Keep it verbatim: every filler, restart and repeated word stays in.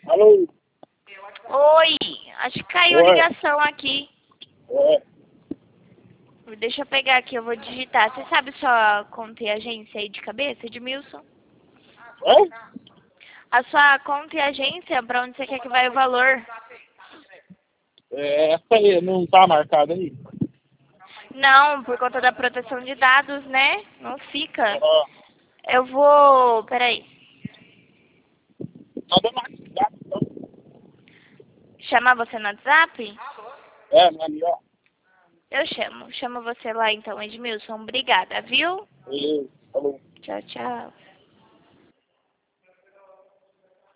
Alô? Oi, acho que caiu a Oi. ligação aqui. É. Deixa eu pegar aqui, eu vou digitar. Você sabe sua conta e agência aí de cabeça, Edmilson? Oi? A sua conta e agência, pra onde você quer que vai o valor? É, essa aí não tá marcada aí? Não, por conta da proteção de dados, né? Não fica. Ó, Eu vou... Peraí. tá dando WhatsApp, então. Chamar você no WhatsApp? É, mano, ó. Eu chamo. Chamo você lá então, Edmilson. Obrigada, viu? Beleza, falou. Tchau, tchau.